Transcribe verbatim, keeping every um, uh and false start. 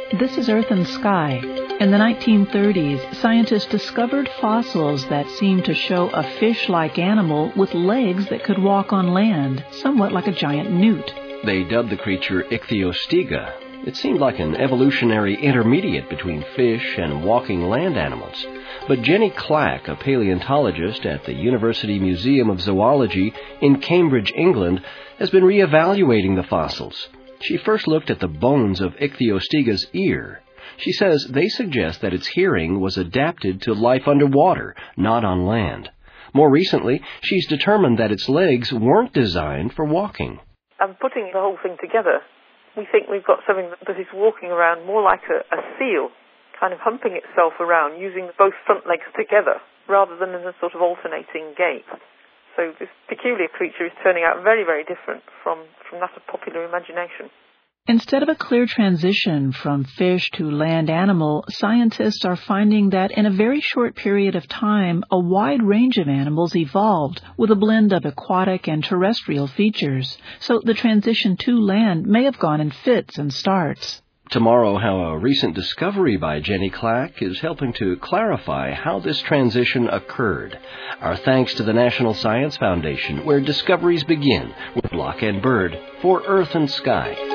This is Earth and Sky. In the nineteen thirties, scientists discovered fossils that seemed to show a fish-like animal with legs that could walk on land, somewhat like a giant newt. They dubbed the creature Ichthyostega. It seemed like an evolutionary intermediate between fish and walking land animals. But Jenny Clack, a paleontologist at the University Museum of Zoology in Cambridge, England, has been re-evaluating the fossils. She first looked at the bones of Ichthyostega's ear. She says they suggest that its hearing was adapted to life underwater, not on land. More recently, she's determined that its legs weren't designed for walking. And putting the whole thing together, we think we've got something that is walking around more like a, a seal, kind of humping itself around, using both front legs together, rather than in a sort of alternating gait. So this peculiar creature is turning out very, very different from, from that of popular imagination. Instead of a clear transition from fish to land animal, scientists are finding that in a very short period of time, a wide range of animals evolved with a blend of aquatic and terrestrial features. So the transition to land may have gone in fits and starts. Tomorrow, how a recent discovery by Jenny Clack is helping to clarify how this transition occurred. Our thanks to the National Science Foundation, where discoveries begin with Block and Bird for Earth and Sky.